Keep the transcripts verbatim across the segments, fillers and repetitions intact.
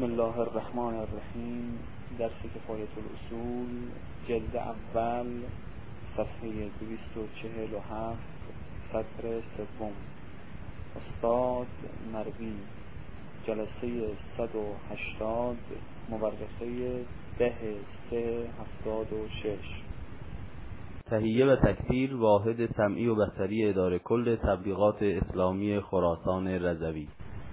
الله الرحمن الرحیم. درس کفایت الاصول جلد اول صفحه دویست و چهل و هفت سطر سوم. استاد مروی، جلسه صد و هشتاد، مورخه ده سه هفتاد و شش. تهیه و تکثیر واحد سمعی و بصری اداره کل تبلیغات اسلامی خراسان رضوی.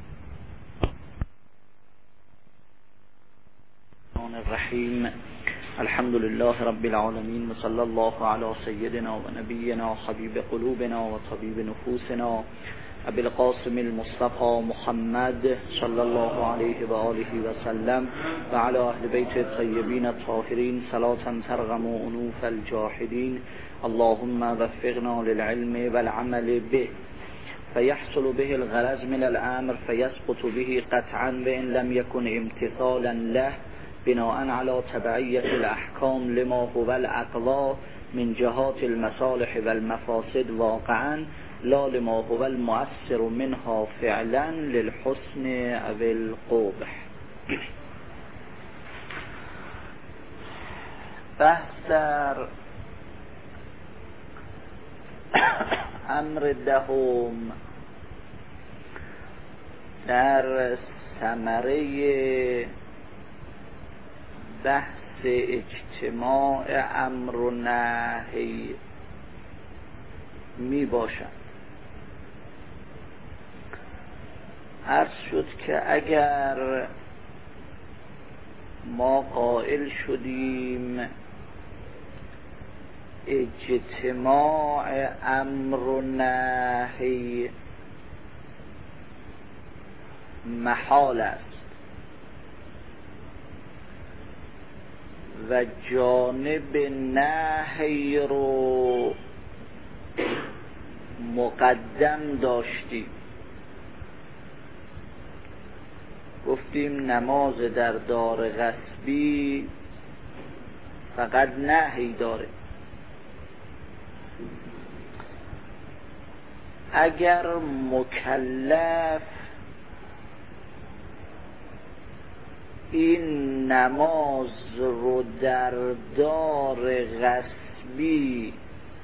الرحیم. الحمد لله رب العالمین و صلی الله علی سیدنا و نبینا حبیب قلوبنا و طبیب نفوسنا ابی القاسم المصطفى محمد صلی الله علیه و آله و سلم و علی اهل بیت الطیبین الطاهرین صلاة ترغم انوف الجاحدین. اللهم وفقنا للعلم والعمل به فيحصل به الغرض من الامر فيسقط به قطعا وان لم يكن امتثالا له بناء على تبعیت الاحکام لما هو الاقوا من جهات المصالح والمفاسد واقعا لا لما هو المؤثر منها فعلا للحسن او القبح. بحث در امر دهم در ثمره بحث اجتماع امر و نهی می باشد. عرض شد که اگر ما قائل شدیم اجتماع امر و نهی محال است و جانب نهی رو مقدم داشتیم، گفتیم نماز در دار غصبی فقط نهی داره. اگر مکلف این نماز رو در دار غصبی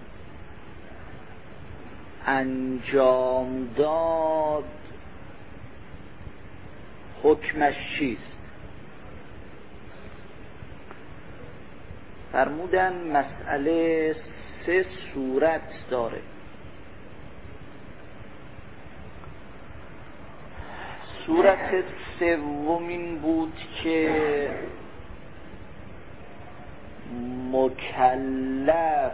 انجام داد حکمش چیست؟ فرمودن مسئله سه صورت داره. صورت سومین بود که مکلف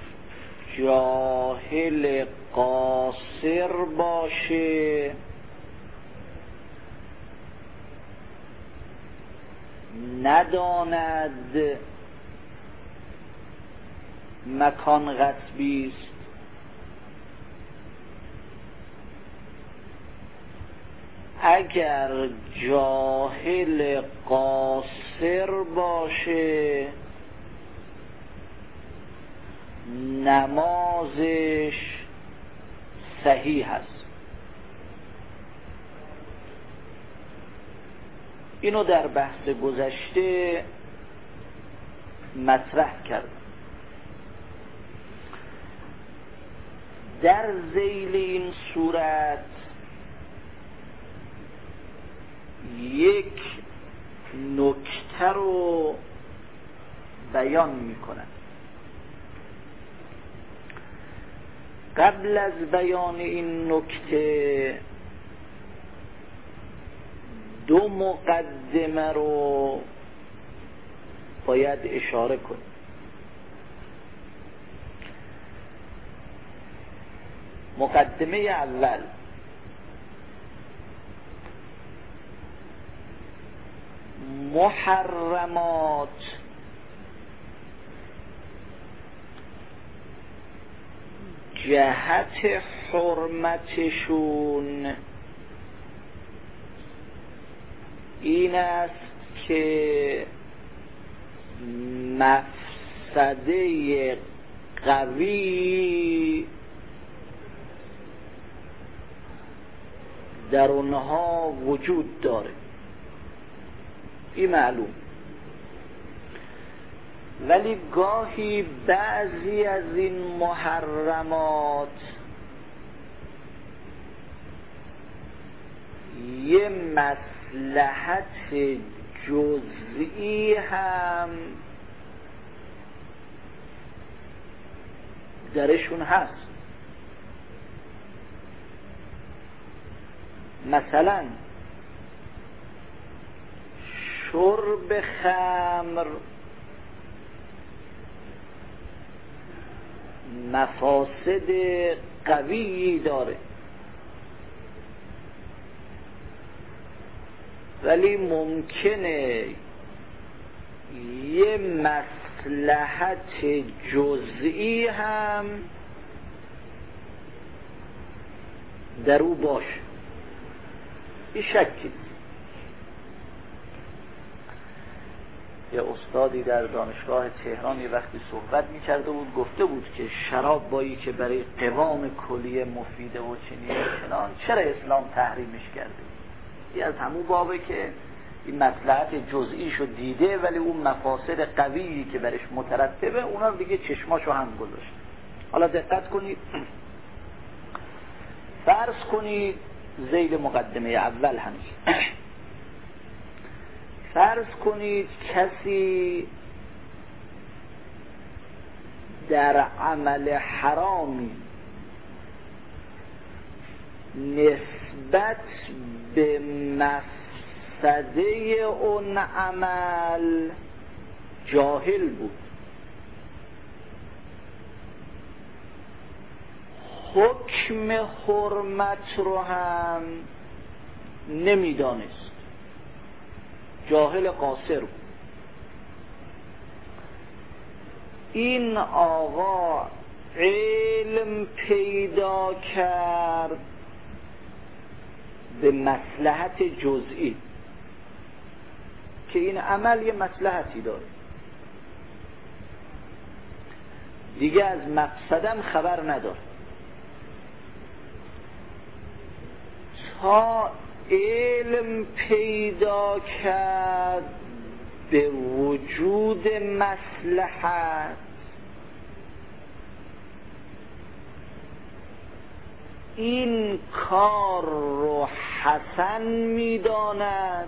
جاهل قاصر باشه نداند مکان غصبی است، اگر جاهل قاصر باشه نمازش صحیح است. اینو در بحث گذشته مطرح کردم. در ذیل این صورت یک نکته رو بیان میکنن. قبل از بیان این نکته دو مقدمه رو باید اشاره کنیم. مقدمه اول، محرمات جهت حرمتشون این است که مفسده قوی در اونها وجود داره. این معلوم. ولی گاهی بعضی از این محرمات یه مصلحت جزئی هم درشون هست. مثلا شرب خمر مفاسد قوی داره، ولی ممکنه یه مصلحت جزئی هم در او باشه. این شکی. یه استادی در دانشگاه تهران یه وقتی صحبت می‌کرده بود، گفته بود که شراب بایی که برای قوام کلیه مفیده و چنین چنان، چرا اسلام تحریمش کرده؟ این از همون بابه که این مصلحت جزئیشو دیده، ولی اون مفاسد قویی که برش مترتبه اونا رو دیگه چشماشو هم گذاشت. حالا دقت کنید، فرض کنید ذیل مقدمه اول همیشه فرض کنید کسی در عمل حرامی نسبت به مفسده اون عمل جاهل بود، حکم حرمت رو هم نمیدانست، جاهل قاصر بود. این آقا علم پیدا کرد به مصلحت جزئی که این عمل یه مصلحتی داره، دیگه از مقصدم خبر نداره، تا علم پیدا کرد به وجود مصلحت، این کار رو حسن می‌داند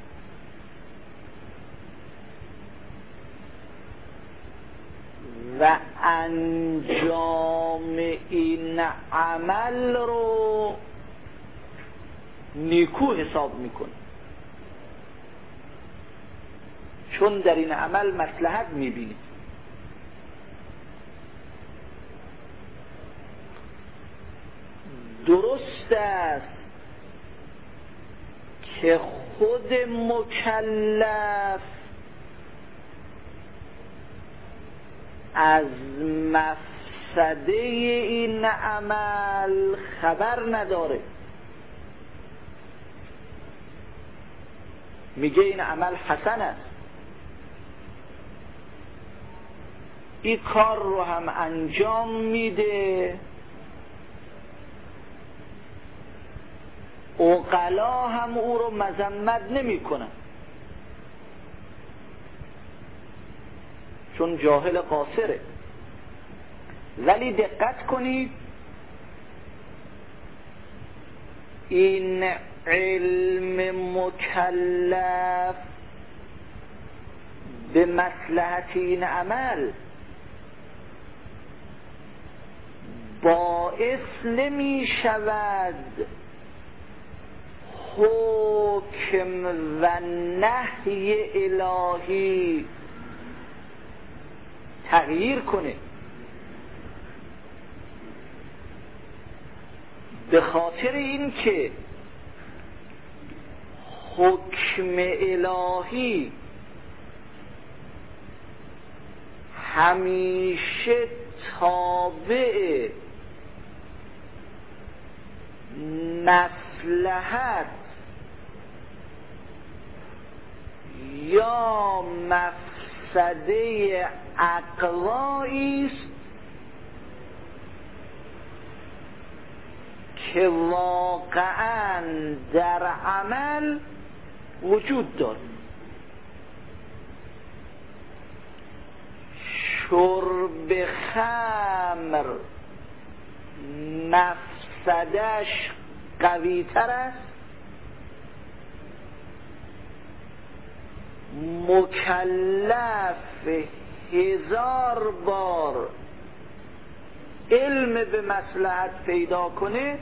و انجام این عمل رو نیکو حساب میکنه، چون در این عمل مصلحت میبینید. درست است که خود مکلف از مفسده این عمل خبر نداره، میگه این عمل حسن است، این کار رو هم انجام میده، عقلا هم او رو مذمت نمی کنن، چون جاهل قاصره. ولی دقت کنید، این علم مکلف به مصلحت این عمل باعث نمی شود حکم و نهی الهی تغییر کنه، به خاطر این که حکم الهی همیشه تابع مصلحت یا مفسده عقلایی است که واقعا در عمل وجود دارد. شرب خمر مفسدش قوی تر است، مکلف هزار بار علم به مصلحت پیدا کنه،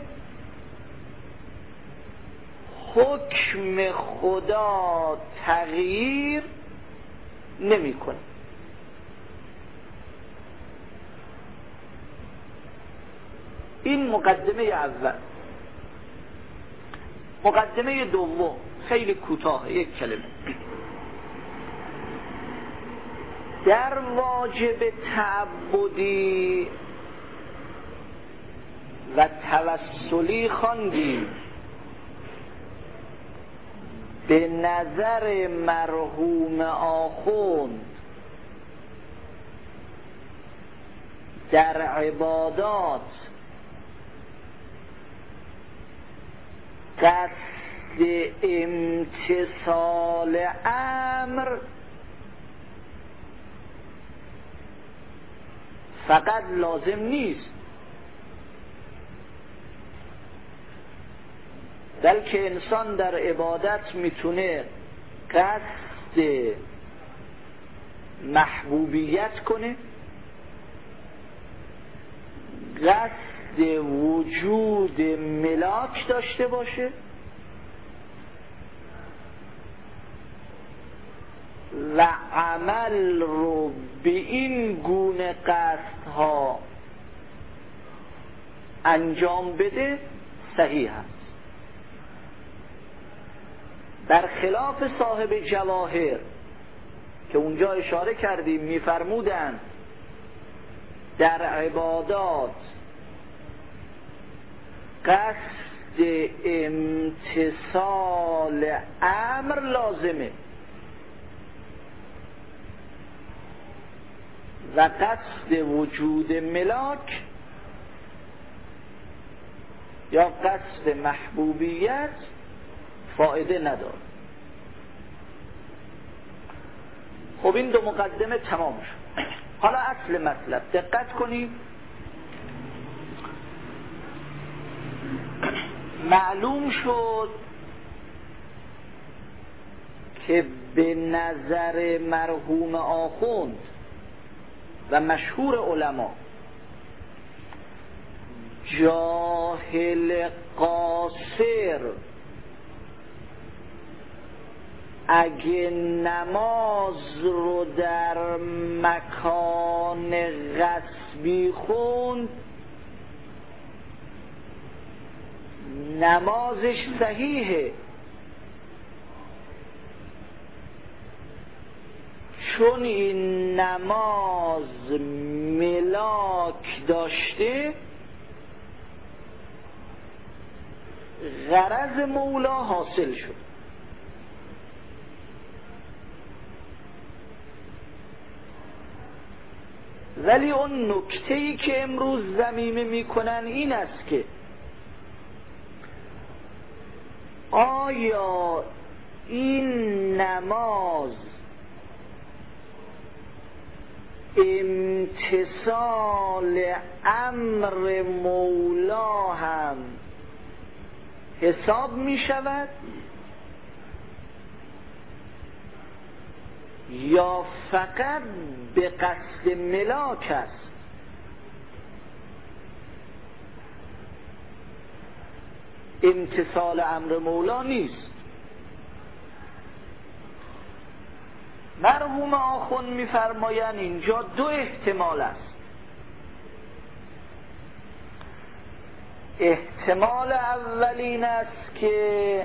حکم خدا تغییر نمی کنه. این مقدمه اول. مقدمه دوم خیلی کوتاه، یک کلمه. در واجب تعبدی و توسلی خواندیم به نظر مرحوم آخوند در عبادات قصد امتثال امر فقط لازم نیست، بلکه انسان در عبادت میتونه قصد محبوبیت کنه، قصد وجود ملاک داشته باشه و عمل رو به این گونه قصدها انجام بده صحیح است. برخلاف صاحب جواهر که اونجا اشاره کردیم میفرمودند در عبادات قصد امتثال امر لازمه و قصد وجود ملاک یا قصد محبوبیت فایده نداره. خب این دو مقدمه تمام شد. حالا اصل مطلب دقت کنید. معلوم شد که به نظر مرحوم آخوند و مشهور علما جاهل قاصر اگه نماز رو در مکان غصبی خوند نمازش صحیحه، چون این نماز ملاک داشته غرض مولا حاصل شد. ولی اون نکته‌ای که امروز ضمیمه میکنن این است که آیا این نماز امتثال امر مولا هم حساب می شود یا فقط به قصد ملاک است؟ امتثال امر مولا نیست. مرحوم آخوند می‌فرمایند اینجا دو احتمال است. احتمال اولین است که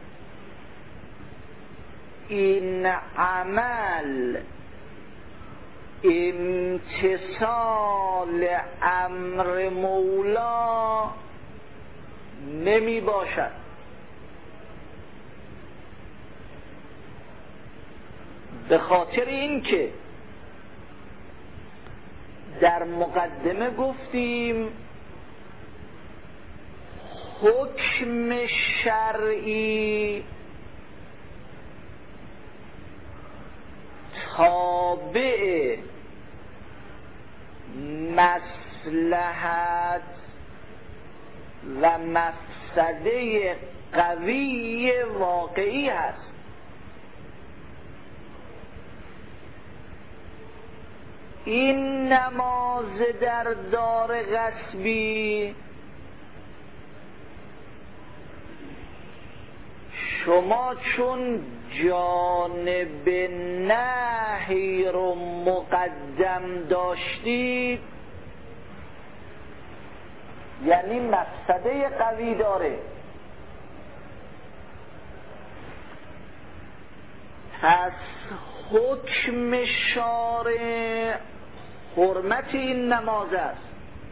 این عمل امتثال امر مولا نمی باشد، به خاطر اینکه در مقدمه گفتیم حکم شرعی تابع مصلحت و مفسده قوی واقعی هست. این نماز در دار غصبی شما چون جانب نهی رو مقدم داشتید، یعنی مفسده قوی داره، پس حکم شارع حرمت این نماز است.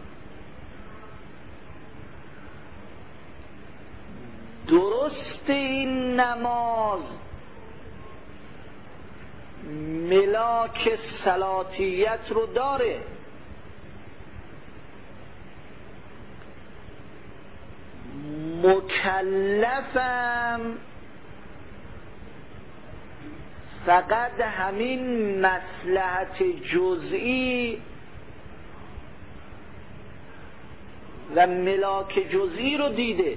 درست این نماز ملاک صلاتیت رو داره، مکلفم فقط همین مصلحت جزئی و ملاک جزئی رو دیده،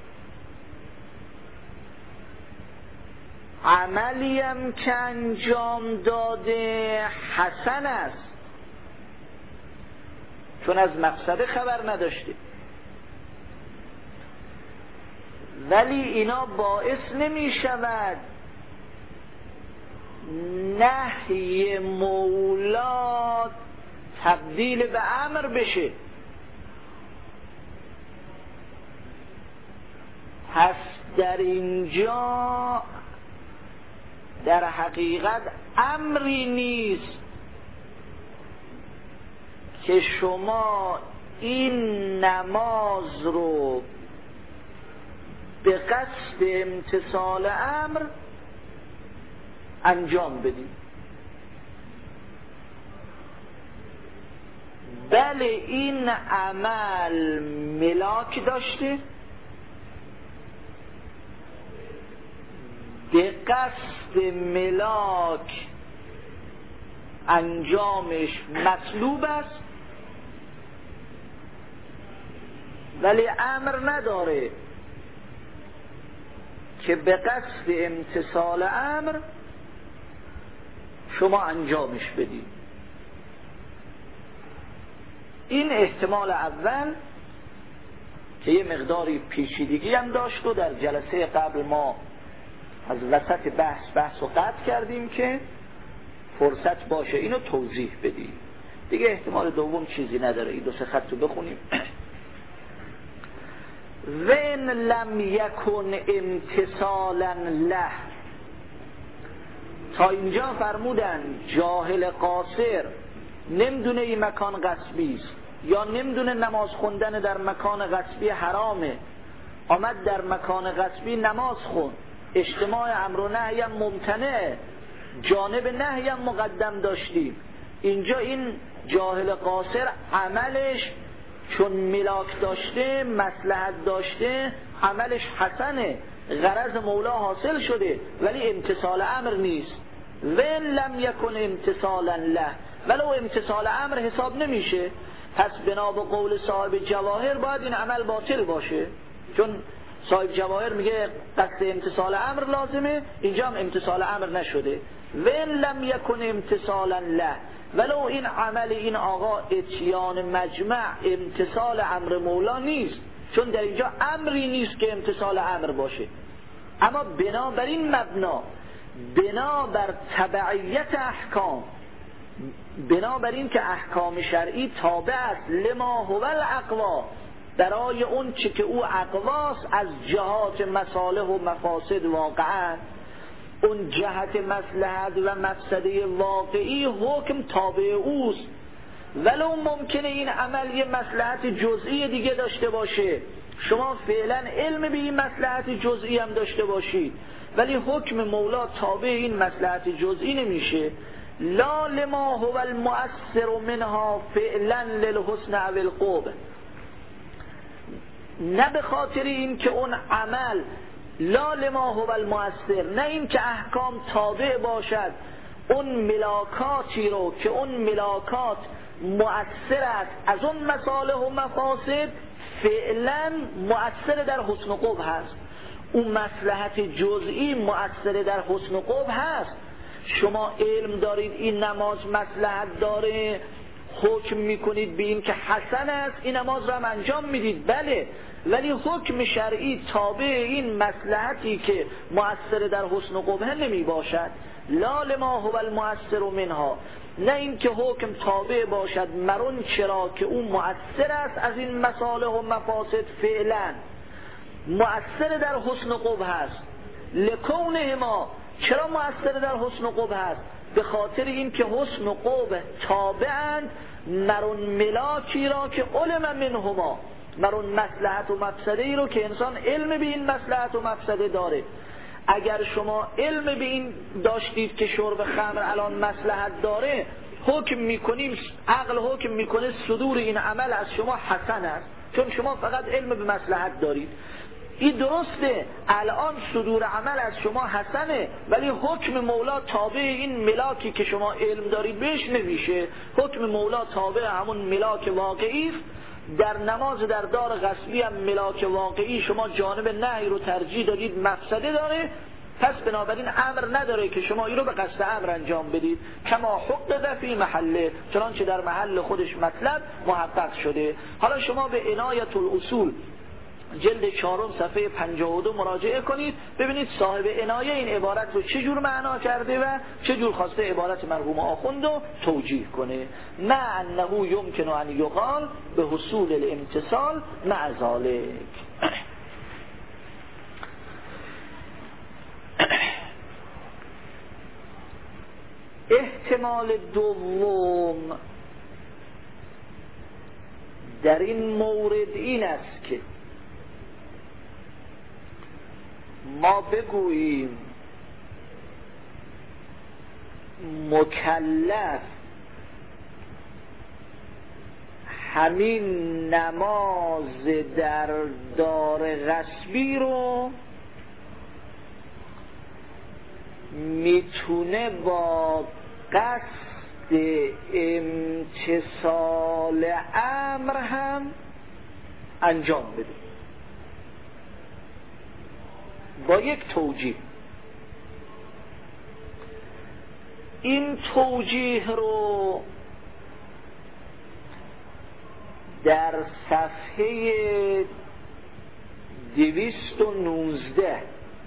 عملیم که انجام داده حسن است چون از مقصد خبر نداشته، ولی اینا باعث نمی شود نهی مولا تبدیل به امر بشه. پس در اینجا در حقیقت امری نیست که شما این نماز رو به قصد امتثال امر انجام بدید، بله این عمل ملاک داشته، به قصد ملاک انجامش مطلوب است، ولی امر نداره که به قصد امتثال امر شما انجامش بدید. این احتمال اول که یه مقداری پیچیدگی هم داشت و در جلسه قبل ما از وسط بحث بحث رو قطع کردیم که فرصت باشه اینو توضیح بدیم. دیگه احتمال دوم چیزی نداره. این دو سه خط رو بخونیم. وَإِنْ لَمْ يَكُنْ امتثالا له، تا اینجا فرمودن جاهل قاصر نمیدونه این مکان غصبی است یا نمیدونه نماز خوندن در مکان غصبی حرامه، آمد در مکان غصبی نماز خون، اجتماع امر و نهی هم ممتنعه، جانب نهی هم مقدم داشتیم. اینجا این جاهل قاصر عملش چون ملاک داشته، مصلحت داشته، عملش حسنه، غرض مولا حاصل شده، ولی امتثال امر نیست. وَإِنْ لَمْ يَكُنْ امتثالا له، ولو امتثال امر حساب نمیشه، پس بنا به قول صاحب جواهر باید این عمل باطل باشه، چون صاحب جواهر میگه قصد امتثال امر لازمه، اینجا هم امتثال امر نشده. وَإِنْ لَمْ يَكُنْ امتثالا له، ولو این عمل این آقا اتیان مجمع امتثال امر مولا نیست، چون در اینجا امری نیست که امتثال امر باشه، اما بنابر این مبنا، بنابر تبعیت احکام، بنابر این که احکام شرعی تابع است لما هو الاقوا، برای اون چی که او اقواست از جهات مصالح و مفاسد واقعا، اون جهت مصلحت و مفسده واقعی حکم تابع اوست، ولو ممکنه این عمل یه مصلحت جزئی دیگه داشته باشه، شما فعلا علم به این مصلحت جزئی هم داشته باشید، ولی حکم مولا تابع این مصلحت جزئی نمیشه. لا لما هو المؤثر منها فعلا للحسن او القبح، نه به خاطر این که اون عمل، لا لما هو المؤثر، نه این که احکام تابع باشد اون ملاکاتی رو که اون ملاکات مؤثر است از اون مصالح و مفاسد، فعلا مؤثر در حسن و قبح هست. اون مصلحت جزئی مؤثر در حسن و قبح هست. شما علم دارید این نماز مصلحت داره، حکم میکنید به این که حسن است، این نماز رو هم انجام میدید، بله، ولی حکم شرعی تابع این مصلحتی که مؤثر در حسن و قبح نمی باشد. لا لما هو المؤثر منها، نه این که حکم تابع باشد مرون چرا که اون مؤثر است از این مصالح و مفاسد، فعلا مؤثر در حسن و قبح است. لکونه ما، چرا مؤثر در حسن و قبح است؟ به خاطر این که حسن و قبح تابعند مرون ملاکی را که علم منهما، مرون مصلحت و مفسده ای رو که انسان علم به این مصلحت و مفسده داره. اگر شما علم به این داشتید که شرب خمر الان مصلحت داره، حکم میکنیم، عقل حکم میکنه صدور این عمل از شما حسن است، چون شما فقط علم به مصلحت دارید. این درسته، الان صدور عمل از شما حسنه، ولی حکم مولا تابع این ملاکی که شما علم دارید بهش نمیشه. حکم مولا تابع همون ملاک واقعی است. در نماز در دار غصبی هم ملاک واقعی شما جانب نهی رو ترجیح دادید، مفسده داره، پس بنابراین امر نداره که شما این رو به قصد امر انجام بدید. کما حقق فی محله، چنانچه در محل خودش مطلب محقق شده. حالا شما به عنایت الاصول جلد چهارم صفحه پنجاه و دو مراجعه کنید، ببینید صاحب عنایه این عبارت رو چه جور معنا کرده و چه جور خواسته عبارت مرحوم آخوند رو توجیه کنه. نه انه یمکن ان یقال به حصول الامتصال مع ذلک. احتمال دوم در این مورد این است که ما بگوییم مکلف همین نماز در دار غصبی رو میتونه با قصد امتصال امر هم انجام بده، با یک توجیه. این توجیه رو در صفحه دویست و نوزده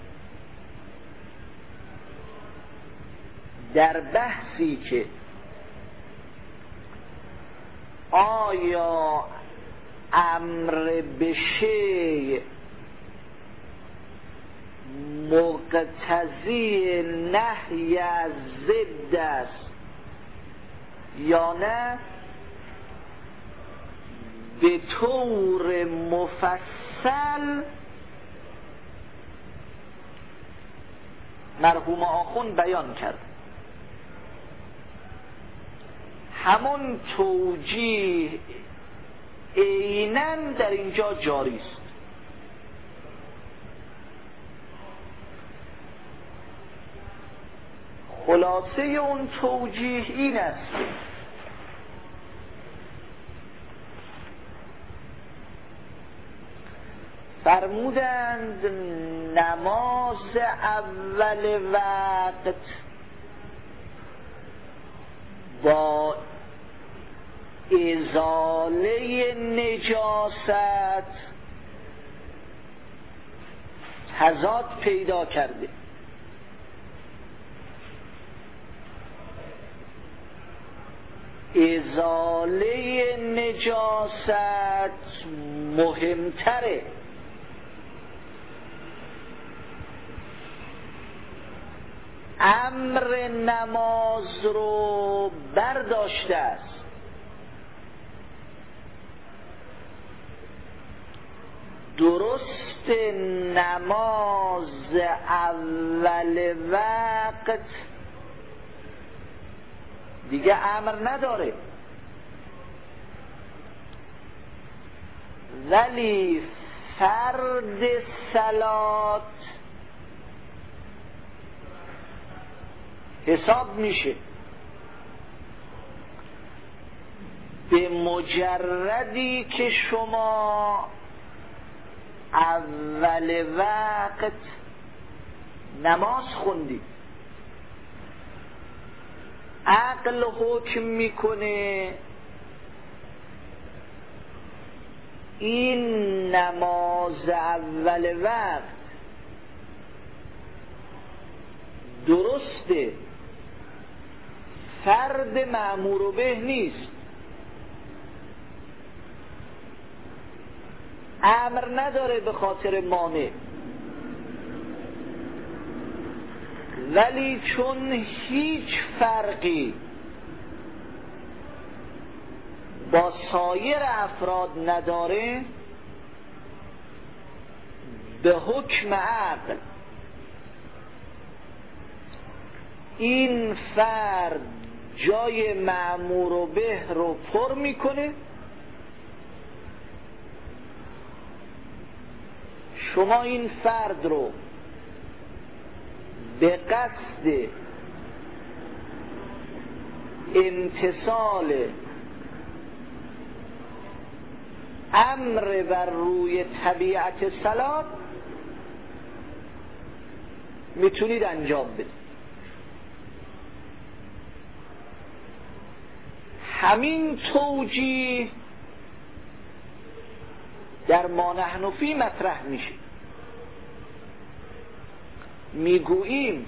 در بحثی که آیا امر به شیء مقتضی نهی از ضد است یا نه، به طور مفصل مرحوم آخوند بیان کرد. همون توجیه عیناً در اینجا جاری است. خلاصه اون توجیه این است فرمودند نماز اول وقت با ازاله نجاست تضاد پیدا کرده. ازاله نجاست مهمتره. امر نماز رو برداشته است. درست نماز اول وقت دیگه امر نداره، ولی فرد صلات حساب میشه. به مجردی که شما اول وقت نماز خوندید، عقل حکم میکنه این نماز اول وقت درسته، فرد مأمور به نیست، امر نداره به خاطر مانع، ولی چون هیچ فرقی با سایر افراد نداره، به حکم عقل این فرد جای مأمور به رو پر میکنه. شما این فرد رو به قصد امتثال امر بر روی طبیعت صلات میتونید انجام بدید. همین توجیه در ما نحن فی مطرح میشه. میگوییم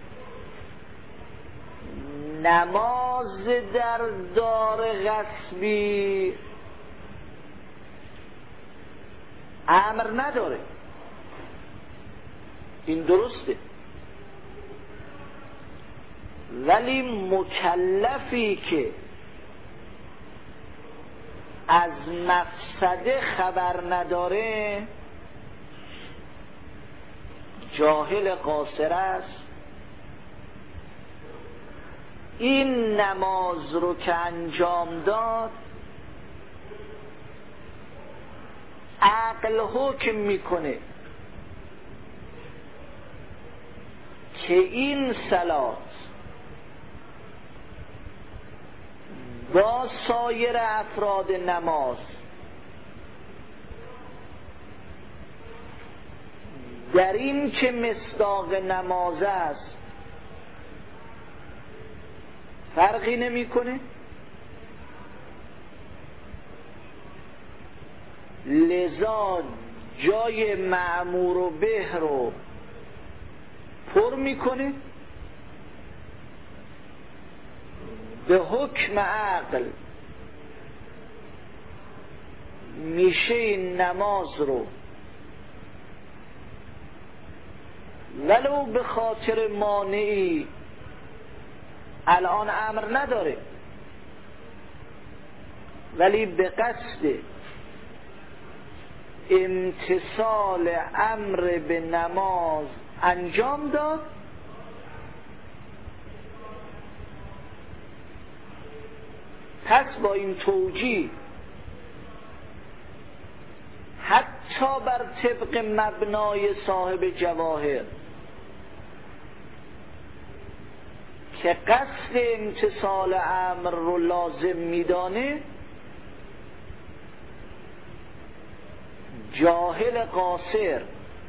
نماز در دار غصبی امر نداره، این درسته، ولی مکلفی که از مفسده خبر نداره جاهل قاصر است. این نماز رو که انجام داد عقل حکم میکنه که این صلات با سایر افراد نماز در این که مصداق نماز است فرقی نمیکنه، لذا جای مأمور و به رو پر میکنه، به حکم عقل میشه این نماز رو ولو به خاطر مانعی الان امر نداره، ولی به قصد امتثال امر به نماز انجام داد، پس با این توجیه حتی بر طبق مبنای صاحب جواهر که قصد امتثال امر رو لازم میدانه، جاهل قاصر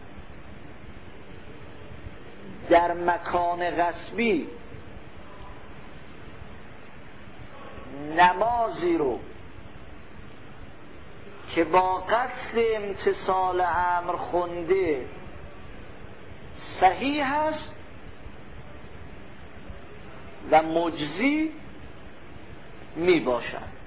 در مکان غصبی نمازی رو که با قصد امتثال امر خونده صحیح است و مجزی می باشد.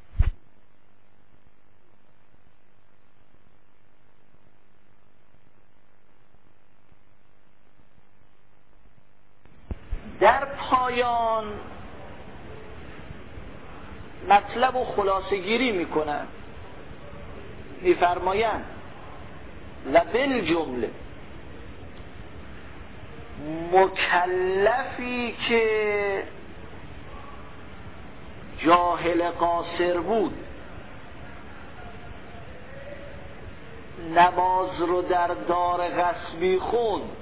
در پایان مطلب و خلاصه گیری می کنند، می فرمایند و بالجمله مکلفی که جاهل قاصر بود نماز رو در دار غصبی خوند،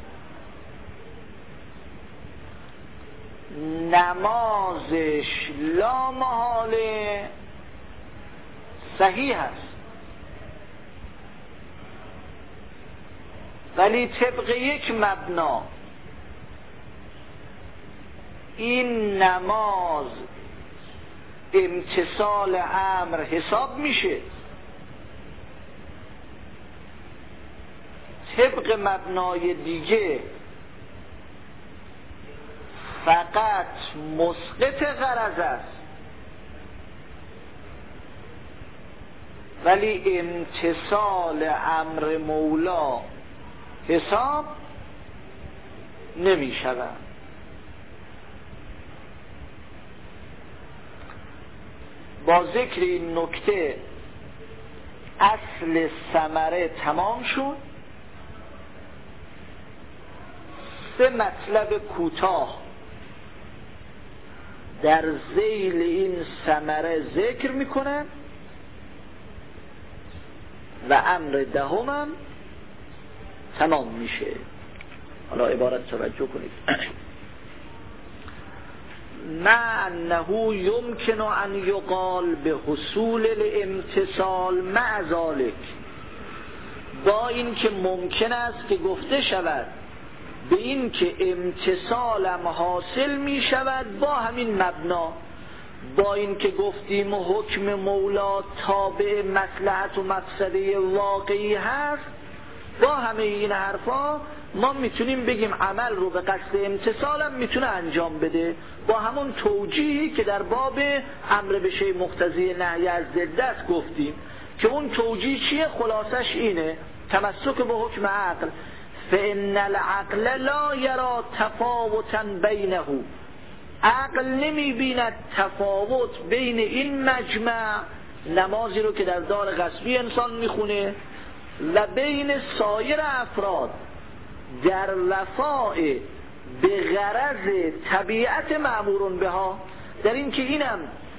نمازش لا محاله صحیح است، ولی طبق یک مبنا این نماز امتثال امر حساب میشه، طبق مبنای دیگه فقط مسقط غرض است، ولی امتثال امر مولا حساب نمی شود. با ذکر این نکته اصل ثمره تمام شد. سه مطلب کوتاه در ذیل این ثمره ذکر میکنن و امر دهمم تمام میشه. حالا عبارت توجه کنید. مع انه یمکن ان یقال به حصول الامتثال مع ذلک، با این که ممکن است که گفته شود به این که امتثالم حاصل می شود با همین مبنا، با این که گفتیم حکم مولا تابع مصلحت و مقصده واقعی هست، با همه این حرفا ما میتونیم بگیم عمل رو به قصد امتثالم میتونه انجام بده، با همون توجیهی که در باب امر به شیء مقتضی نهی از ضد است گفتیم که اون توجیه چیه؟ خلاصش اینه تمسک به حکم عقل. فإن العقل لا یرا تفاوتا بینه، عقل نمی بیند تفاوت بین این مجمع، نمازی رو که در دار غصبی انسان میخونه، و بین سایر افراد در وفاء به غرض طبیعت مأمور بها، در این که اینم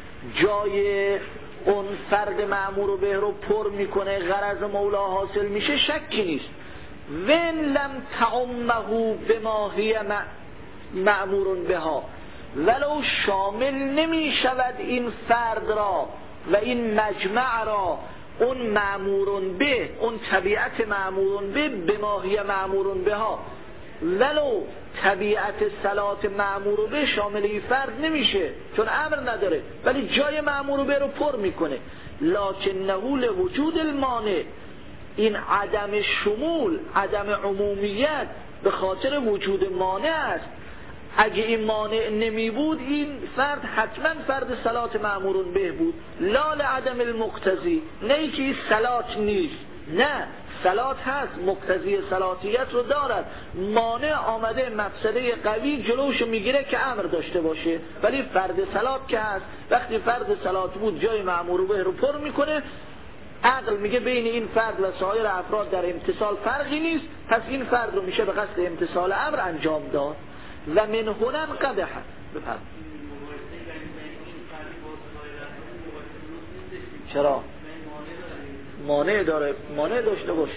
جای اون فرد مأمور به رو پر میکنه، غرض مولا حاصل میشه، شکی نیست. وین لم تعمه بما هی مأمور بها، ولو شامل نمی شود این فرد را و این مجمع را اون مأمورون به، اون طبیعت مأمورون به بما هی مأمور بها، ولو طبیعت صلات مأمور به شامل این فرد نمیشه چون امر نداره، ولی جای مأمور به رو پر میکنه. لکنه لوجود المانع، این عدم شمول، عدم عمومیت به خاطر وجود مانع است. اگه این مانع نمی بود این فرد حتما فرد صلات مأمورون به بود، لا لعدم المقتضی، نه ای که این صلات نیست، نه صلات هست، مقتضی صلاتیت رو دارد، مانع آمده مفسده قوی جلوش میگیره که امر داشته باشه، ولی فرد صلات که هست، وقتی فرد صلات بود جای مأمور به رو پر میکنه. عقل میگه بین این فرد و سایر افراد در امتثال فرقی نیست، پس این فرد رو میشه به قصد امتثال امر انجام داد. و من هنن قدح بفرد. چرا؟ مانع داره، مانع داشته باشه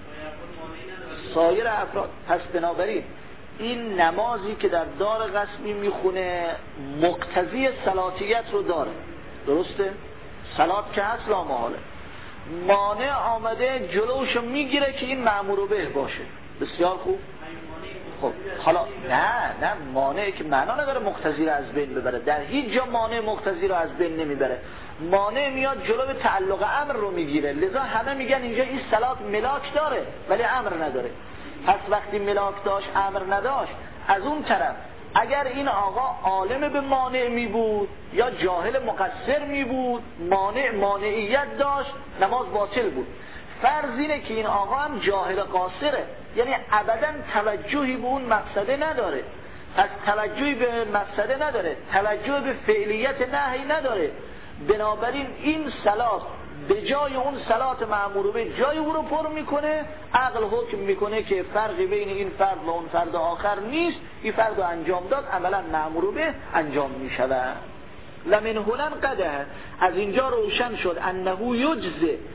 سایر افراد. پس بنابراین این نمازی که در دار غصبی میخونه مقتضی صلاتیت رو داره، درسته؟ صلات که هست لا محاله، مانع آمده جلوش میگیره که این مأمور به باشه. بسیار خوب. خب حالا نه نه مانعی که معنا نداره مقتضی رو از بین ببره، در هیچ جا مانع مقتضی رو از بین نمیبره، مانع میاد جلو تعلق امر رو میگیره. لذا همه میگن اینجا این صلات ملاک داره ولی امر نداره. پس وقتی ملاک داشت امر نداشت، از اون طرف اگر این آقا عالم به مانع می بود یا جاهل مقصر می بود، مانع مانعیت داشت، نماز باطل بود. فرض اینه که این آقا هم جاهل قاصره، یعنی ابدا توجهی به اون مقصده نداره، پس توجهی به مقصده نداره، توجه به فعلیت نهی نداره، بنابراین این صلات به جای اون صلات مأمور به جای او رو پر میکنه. عقل حکم میکنه که فرقی بین این فرد و اون فرد آخر نیست، این فرد رو انجام داد، عملا مأمور به انجام میشود. لمن هنن قده، از اینجا روشن شد انه یجزه،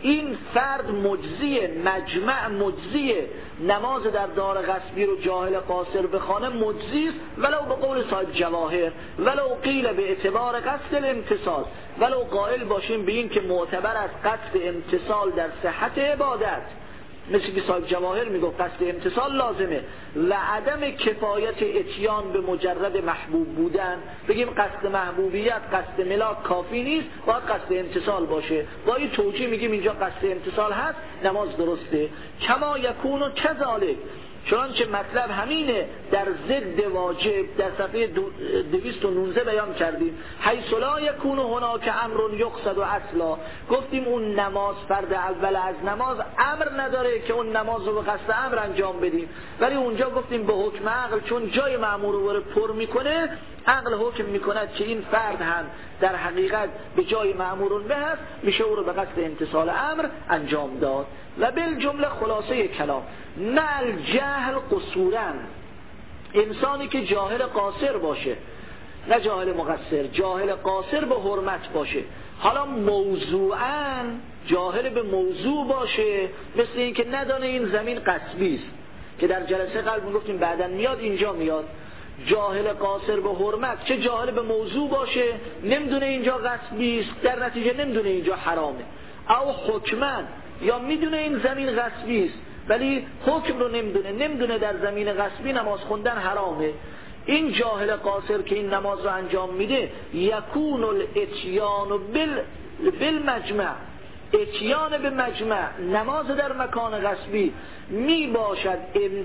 این فرد مجزیه، مجمع مجزیه. نماز در دار غصبی رو جاهل قاصر بخوانه مجزی است، ولو به قول صاحب جواهر، ولو قیل به اعتبار قصد الامتصال، ولو قائل باشیم به این که معتبر از قصد امتصال در صحت عبادت، مثل که صاحب جواهر میگه قصد امتصال لازمه و عدم کفایت اتیان به مجرد محبوب بودن، بگیم قصد محبوبیت قصد ملاک کافی نیست، باید قصد امتصال باشه. با این توجیه میگیم اینجا قصد امتصال هست، نماز درسته. کما یکون و کذالک، چنانچه مطلب همینه در ضد واجب در صفحه دویست و نوزده بیان کردیم. حیث لا یکون هناک امر یقصد و اصلا، گفتیم اون نماز فرد اول از نماز امر نداره که اون نماز رو به قصد امر انجام بدیم، ولی اونجا گفتیم به حکم عقل چون جای مأمور رو پر میکنه، عقل حکم میکند که این فرد هم در حقیقت به جای مأمورون به هست، میشه او رو به قصد امتصال امر انجام داد. و بالجمله خلاصه کلام مع جهل قصورن، انسانی که جاهل قاصر باشه، نه جاهل مقصر، جاهل قاصر به حرمت باشه، حالا موضوعاً جاهل به موضوع باشه، مثل این که ندانه این زمین غصبی است که در جلسه قبل میگفتیم بعداً میاد اینجا میاد. جاهل قاصر به حرمت، چه جاهل به موضوع باشه، نمیدونه اینجا غصبی است، در نتیجه نمیدونه اینجا حرامه، او حکمن، یا میدونه این زمین غصبی است ولی حکم رو نمیدونه، نمیدونه در زمین غصبی نماز خوندن حرامه. این جاهل قاصر که این نماز رو انجام میده، یکون الاتیان بال بالمجمع، اتیان به مجمع، نماز در مکان غصبی می باشد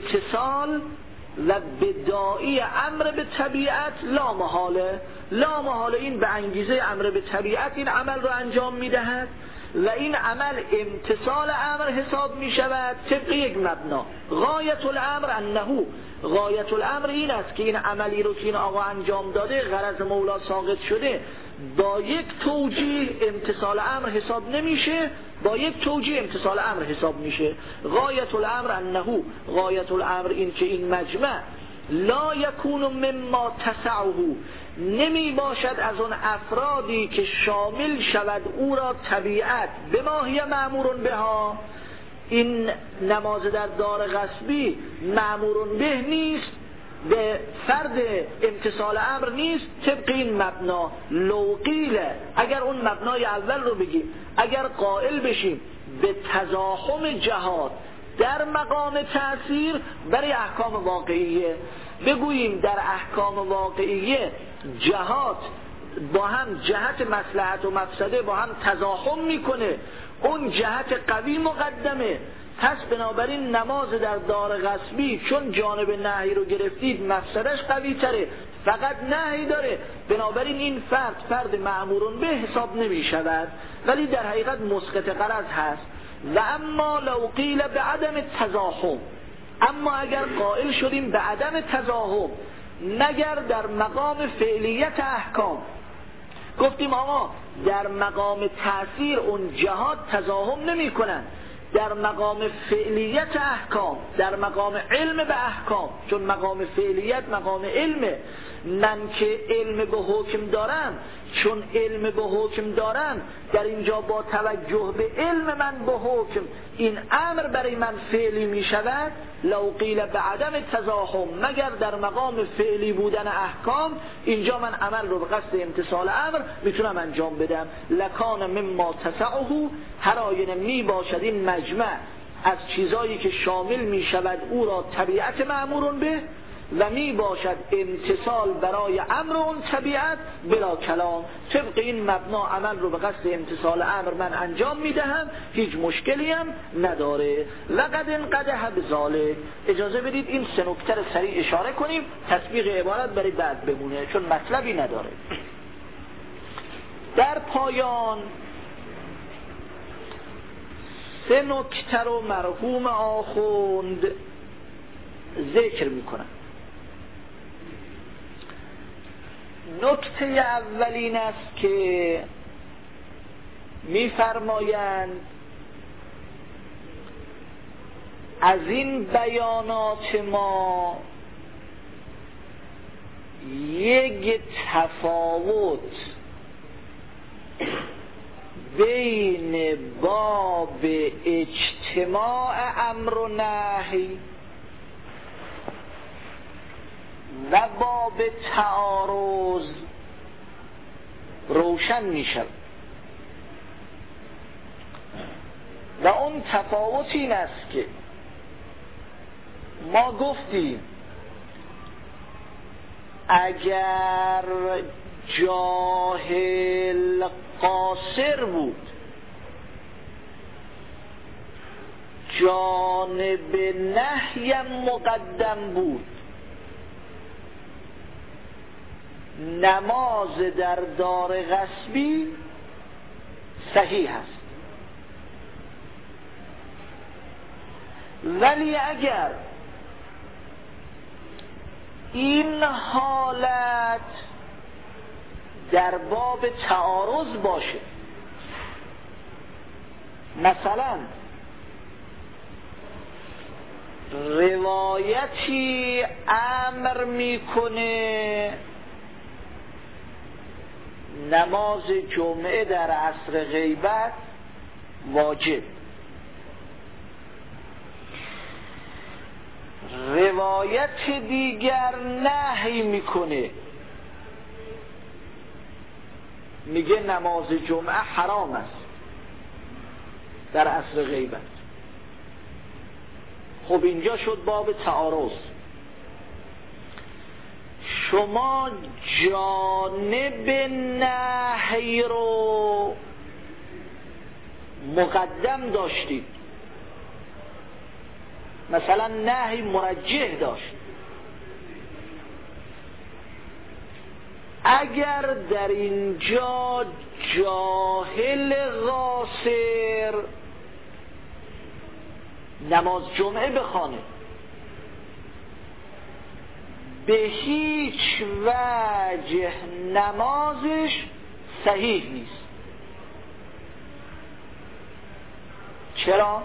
امتصال و بداعی امر به طبیعت، لا محاله، لا محاله این به انگیزه امر به طبیعت این عمل رو انجام میدهد و این عمل امتصال امر حساب می شود طبق یک مبنا. غایت الامر انه، غایت الامر این است که این عملی رو که این آقا انجام داده غرض مولا ساقط شده، با یک توجیه امتصال امر حساب نمیشه، با یک توجیه امتصال امر حساب میشه. غایت الامر انه، غایت الامر این که این مجمع لا یکون مما تسعه، نمی باشد از اون افرادی که شامل شود او را طبیعت به ماهی مأمورون بها. این نماز در دار غصبی مأمورون به نیست، به فرد امتصال امر نیست طبق این مبنا. لوقیله، اگر اون مبنای اول رو بگیم، اگر قائل بشیم به تزاحم جهات در مقام تأثیر برای احکام واقعیه، بگوییم در احکام واقعیه جهات با هم جهت مصلحت و مفسده با هم تزاحم میکنه، اون جهت قوی مقدمه، پس بنابراین نماز در دار غصبی چون جانب نهی رو گرفتید مفسدش قوی تره، فقط نهی داره، بنابراین این فرد فرد مأمورون به حساب نمی شود، ولی در حقیقت مسقط غرض هست. و اما لو قیل به عدم تزاحم، اما اگر قائل شدیم به عدم تزاحم مگر در مقام فعلیت احکام، گفتیم آقا در مقام تأثیر اون جهات تزاحم نمی کنن، در مقام فعلیت احکام، در مقام علم به احکام، چون مقام فعلیت مقام علمه، من که علم به حکم دارم، چون علم به حکم دارم در اینجا با توجه به علم من به حکم این امر برای من فعلی می شود. لو قیل به عدم تزاحم، مگر در مقام فعلی بودن احکام اینجا من عمل رو به قصد امتصال امر میتونم انجام بدم. لکان مما تسعه، هر آینه می باشد این مجمع از چیزایی که شامل می شود او را طبیعت مأمورون به و می باشد امتصال برای امر اون طبیعت بلا کلام، طبق این مبنا عمل رو به قصد امتصال امر من انجام می دهم، هیچ مشکلی هم نداره. لقد انقدح بذالک، اجازه بدید این سه نکته رو سریع اشاره کنیم، تطبیق عبارت برای بعد بمونه چون مطلبی نداره. در پایان سه نکته رو مرحوم آخوند ذکر می کنم. نکته اولین است که می‌فرمایند از این بیانات ما یک تفاوت بین باب اجتماع امر و نهی و باب تعارض روشن می شود و اون تفاوت این است که ما گفتیم اگر جاهل قاصر بود جانب نهیم مقدم بود نماز در دار غصبی صحیح است. ولی اگر این حالت در باب تعارض باشه، مثلا روایتی امر میکنه نماز جمعه در عصر غیبت واجب، روایت دیگر نهی میکنه میگه نماز جمعه حرام است در عصر غیبت. خب اینجا شد باب تعارض. شما جانب نهی رو مقدم داشتید، مثلا نهی مرجح داشت. اگر در اینجا جاهل قاصر نماز جمعه بخوانه به هیچ وجه نمازش صحیح نیست. چرا؟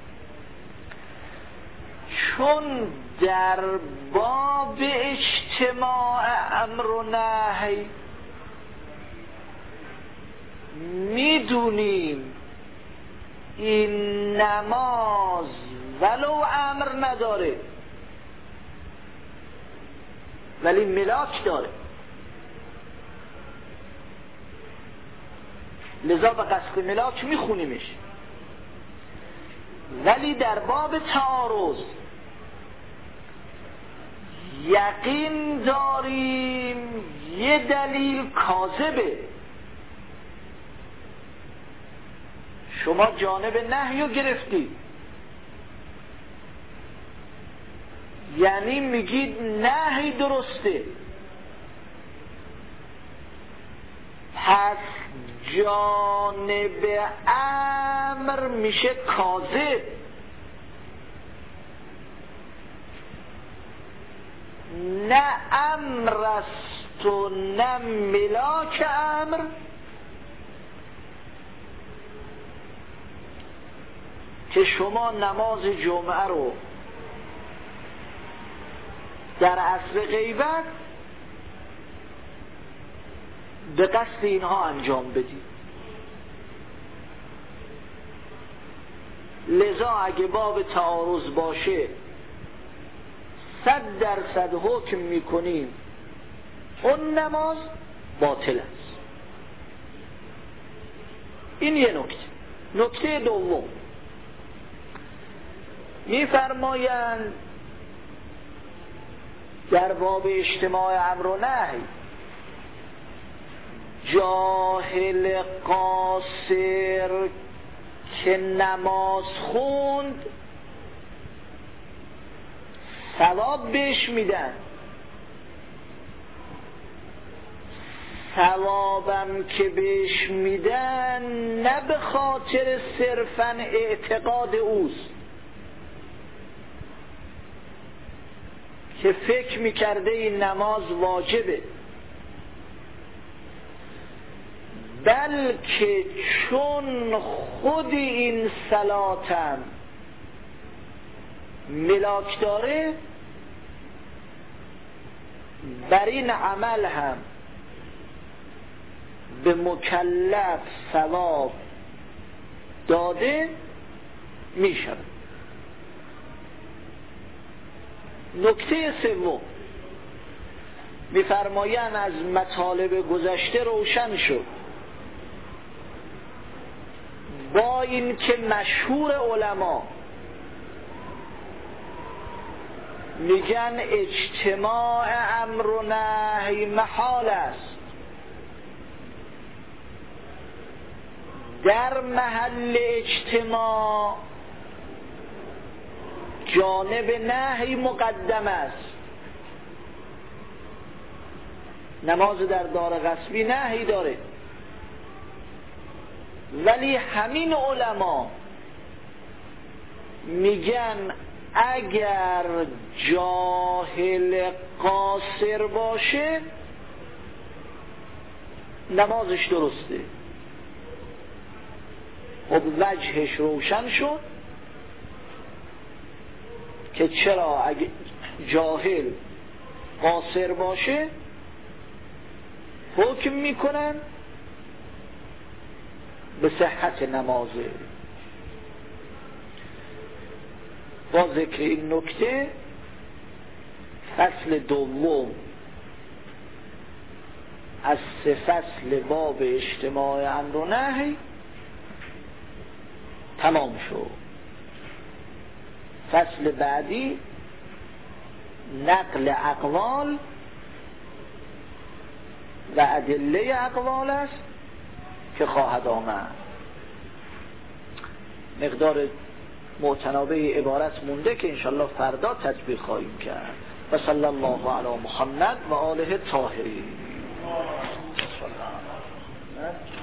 چون در باب اجتماع امر و نهی میدونیم این نماز ولو امر نداره ولی ملاک داره، لذا به قصد ملاک میخونیمش. ولی در باب تعارض یقین داریم یه دلیل کاذبه، شما جانب نهی رو گرفتید، یعنی میگید نهی درسته، پس جانب امر میشه کاذب. نه امر است و نه ملاک امر، که شما نماز جمعه رو در عصر غیبت به قصد اینها انجام بدید. لذا اگه باب تعارض باشه صد درصد حکم میکنیم اون نماز باطل است. این یه نکته. نکته دوم میفرمایند در باب اجتماع امر و نهی جاهل قاصر که نماز خوند ثواب بهش میدن، ثوابم که بهش میدن نه به خاطر صرفاً اعتقاد اوست که فکر میکرده این نماز واجبه، بلکه چون خود این صلاتم ملاک داره بر این عمل هم به مکلف ثواب داده می شود. نکته سوم می‌فرمایند از مطالب گذشته روشن شد با این که مشهور علما میگن اجتماع امر و نهی محال است، در محل اجتماع جانب نهی مقدم است. نماز در دار غصبی نهی داره، ولی همین علما میگن اگر جاهل قاصر باشه نمازش درسته. خب وجهش روشن شد که چرا اگه جاهل قاصر باشه حکم میکنن به صحت نمازه. با ذکر این نکته فصل دوم از سه فصل باب اجتماع امر و نهی تمام شد. فصل بعدی نقل اقوال و ادله اقوال است که خواهد آمد. مقدار معتنابه عبارت مونده که انشالله فردا تطبیق خواهیم کرد. و صلی الله علی محمد و آله الطاهرین.